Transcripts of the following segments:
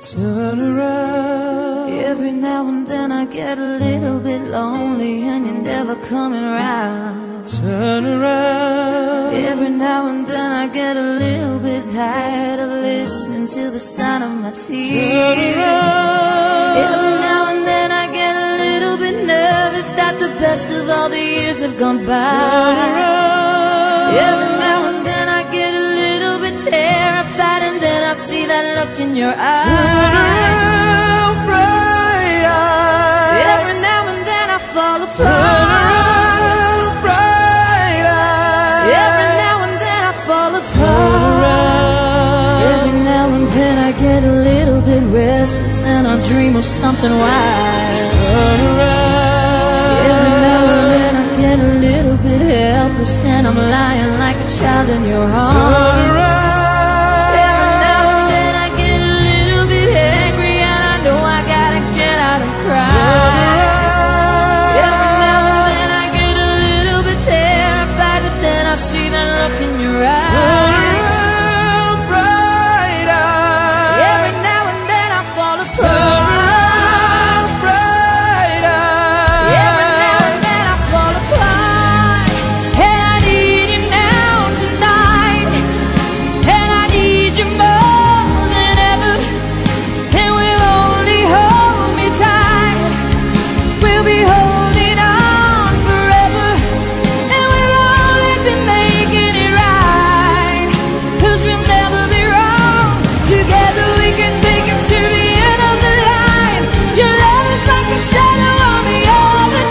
Turn around. Every now and then I get a little bit lonely and you're never coming around. Turn around. Every now and then I get a little bit tired of listening to the sound of my tears. Turn around. Every now and then I get a little bit nervous that the best of all the years have gone by. Turn around. Every now and then I get a little bit terrified, and then I see that look in your eyes. Turn around, bright eyes. Every now and then I fall apart. Turn around, bright eyes. Every now and then I fall Turn apart. around. Every now and then I get a little bit restless and I dream of something wild. Turn around. Every now and then I get a little bit helpless and I'm lying like a child in your Turn arms. around. Every now and then I get a little bit angry and I know I gotta get out and cry. Every now and then I get a little bit terrified, but then I see that look in your eyes. Turn around, bright eyes. Every now and then I fall Turn apart. around, bright eyes. Every now and then I fall apart. And I need you now tonight. And I need you more than ever. And will only hold me tight. We'll be holding on forever. And we'll only be making it right. 'Cause we'll never be wrong. Together we can take it to the end of the line. Your love is like a shadow on me all the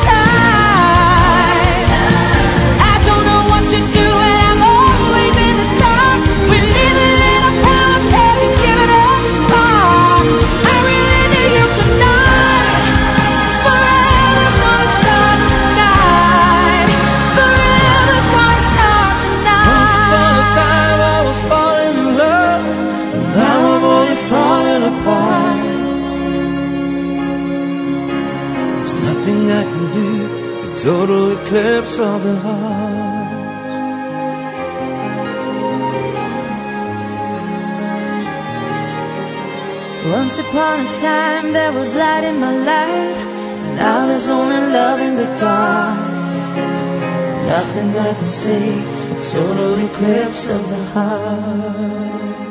time. I don't know what to do and I'm always in the dark. We're living in a power can't give it up sparks. I really need you tonight. Forever's gonna start tonight. Forever's gonna start Once upon a tonight. time I was falling in love, and now I'm only falling apart. There's nothing I can do, a total eclipse of the heart. Once upon a time there was light in my life. Now there's only love in the dark. Nothing I can see, a total eclipse of the heart.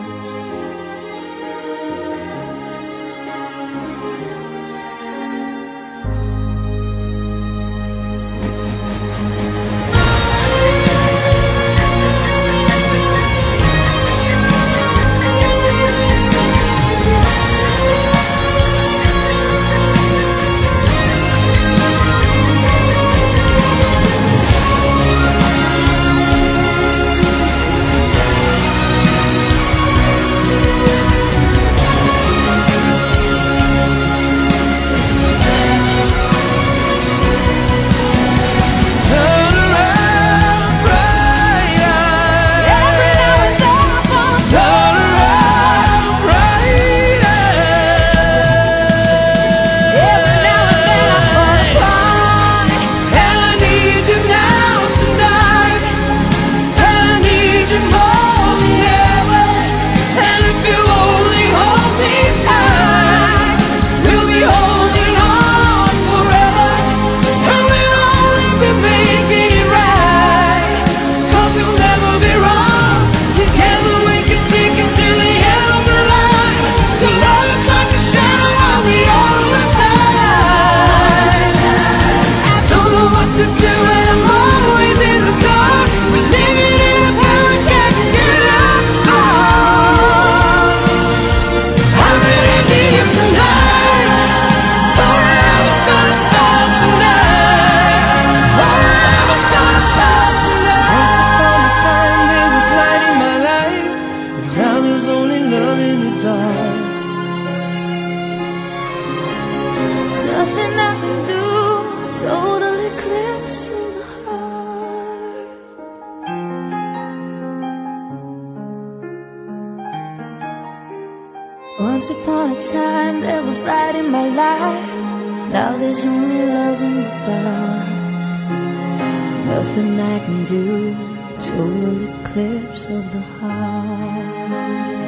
Turn around, bright eyes. Every now and then I fall apart. Turn around, bright eyes. Every now and then I fall apart. And I need you now tonight. And I need you more than ever. And if you only hold me tight, we'll be holding on forever. And we'll only be making it right. 'Cause we'll never be wrong. Together we can take it to the end of the line. Your love is like a shadow on me all the time. I don't know what to do and I'm always in the dark. We're living in a power can't get up scars. I really need you tonight. Forever's gonna start tonight. Forever's gonna start tonight. Once upon a time there was light in my life, and now there's only love in the dark. Nothing I can do. Total eclipse of the heart. Once upon a time there was light in my life. Now there's only love in the dark. Nothing I can do. Total eclipse of the heart.